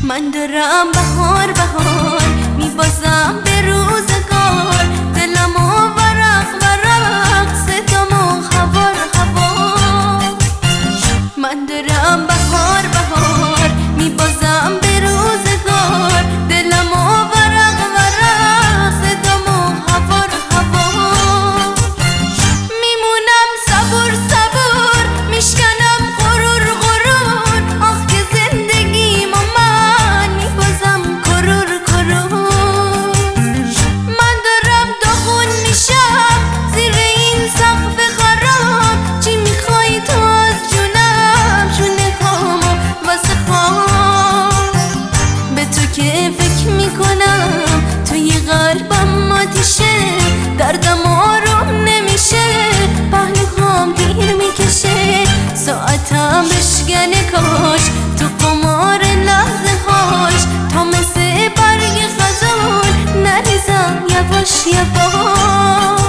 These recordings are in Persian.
من دارم بهار بهار میبازم به روزگار، دلمو ورق ورق صدامو خبر خبر. من دارم بهار بهار میبازم به روزگار، دلمو ورق ورق صدامو خبر خبر. میمونم صبور صبور میشکنم غرور غرور، آخ که زندگیمو من میبازم کرور کرور. من دارم داغون میشم زیر این سقف خراب، چی میخوای تو از جونم؟ شونه خامو واسه خواب. به تو که فکر میکنم توی قلبم آتیشه، دردم آروم نمیشه، پهلوهام دیر میکشه. ساعتم بشکنه کاش تو قمار لحظه هاش، تا مثل برگ خزان نریزم یواش یواش.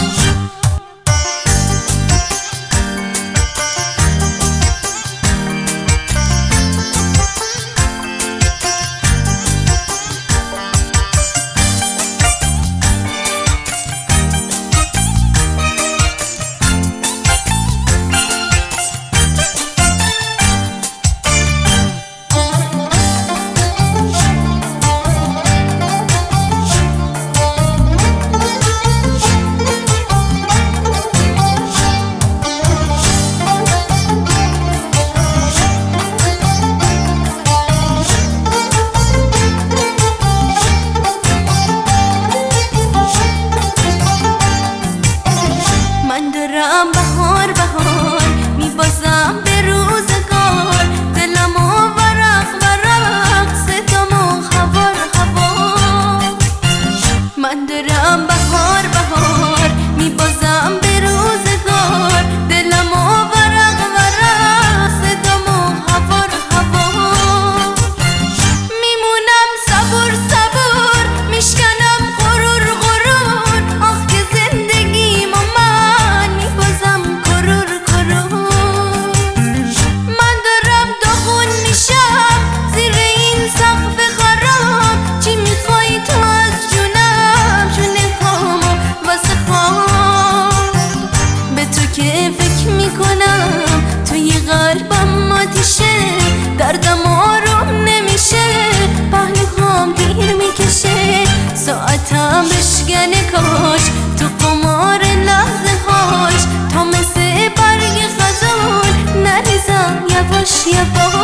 من دارم بهار بهار میبازم به روزگار، دلمو ورق ورق صدامو خبر خبر. من دارم بهار بهار میبازم به روزگار، دلمو ورق ورق صدامو خبر خبر. میمونم صبور صبور میشکنم غرور غرور، آخ که زندگیمو من میبازم کرور کرور. من دارم داغون میشم زیر این سقف خراب، چی میخوای تو از جونم؟ شونه خامو واسه خواب. به تو که فکر میکنم توی قلبم آتیشه، دردم آروم نمیشه، پهلوهام دیر میکشه. ساعتم بشکنه کاش تو قمار لحظه هاش، تا مثل برگ خزان نریزم یواش یواش.